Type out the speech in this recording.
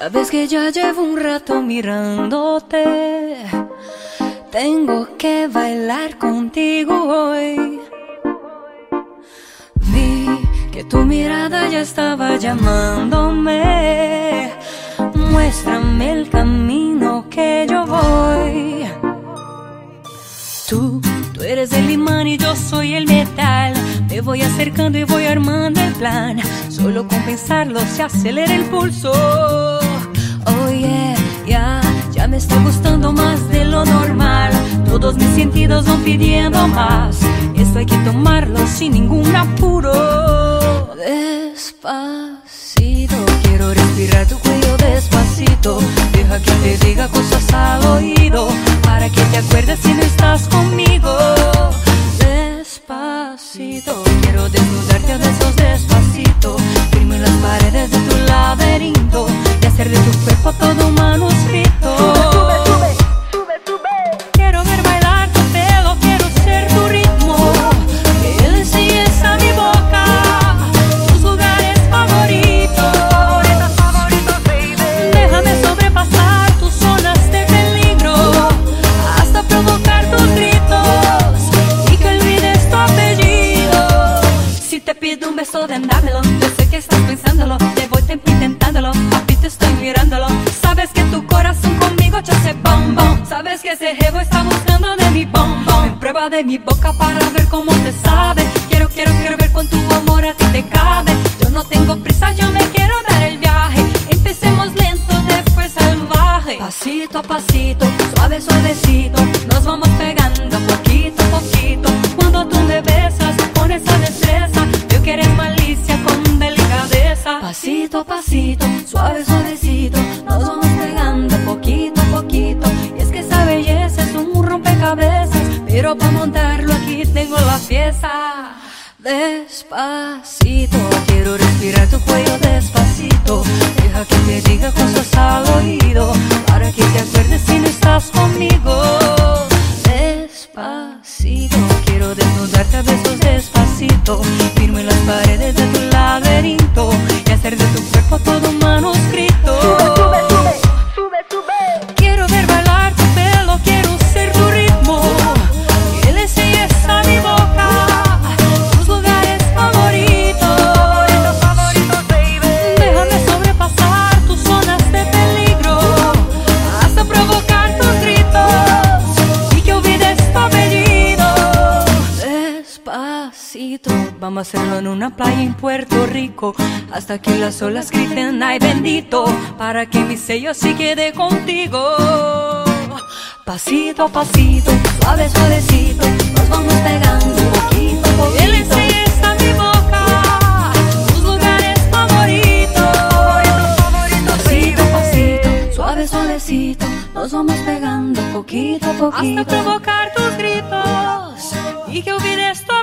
Sabes que ya llevo un rato mirándote. Tengo que bailar contigo hoy. Vi que tu mirada ya estaba llamándome. Muéstrame el camino que yo voy. Tú eres el imán y yo soy el metal. Me voy acercando y voy armando el plan. Solo con pensarlo se acelera el pulso. Oh yeah, ya me está gustando más de lo normal. Todos mis sentidos van pidiendo más. Esto hay que tomarlo sin ningún apuro. Despacito, quiero respirar tu cuello despacito. Deja que te diga cosas al oído, para que te acuerdes si no estás conmigo. Despacito, quiero desnudarte a besos despacito. Firmo en las paredes de tu laberinto y hacer de tu cuerpo todo un manuscrito. Quiero ver bailar tu pelo, quiero ser tu ritmo. Que le enseñes a mi boca tus lugares favoritos. Déjame sobrepasar tus zonas de peligro hasta provocar tus gritos y que olvides tu apellido. Si te pido un beso, dámelo. Yo sé que estás pensándolo, llevo tiempo intentándolo. Papi, te estoy mirándolo. Sabes que tu corazón conmigo ya se bom bom. Sabes que ese jevo está buscando de mi bombón. Prueba de mi boca para ver cómo te sabe. Quiero ver cuánto amor a ti te cabe. Yo no tengo prisa, yo me quiero dar el viaje. Empecemos lento, después salvaje. Pasito a pasito, suave suavecito, nos vamos pegando poquito a poquito. Cuando tú me besas con esa destreza, yo que eres malicia con delicadeza. Pasito a pasito, suave suavecito, nos vamos pegando poquito a poquito. Y es que esa belleza es un rompecabezas, pero para montarlo aquí tengo la pieza. Despacito, quiero respirar tu cuello despacito. Deja que te diga cosas al oído, para que te acuerdes si no estás conmigo. Despacito, quiero desnudarte a besos despacito. Firmo en las paredes de tu laberinto y hacer de tu cuerpo todo un manuscrito. Quiero ver bailar tu pelo, quiero ser tu ritmo. Que le enseñes a mi boca tus lugares favoritos. Déjame sobrepasar tus zonas de peligro hasta provocar tus gritos y que olvides tu apellido. Despacito, vamos a hacerlo en una playa en Puerto Rico, hasta que las olas griten ay bendito, para que mi sello sí quede contigo. Pasito a pasito, suave suavecito, nos vamos pegando poquito a poquito. Él enseñes a mi boca tus lugares favoritos. Pasito a pasito, suave suavecito, nos vamos pegando poquito a poquito, hasta provocar tus gritos y que olvides tu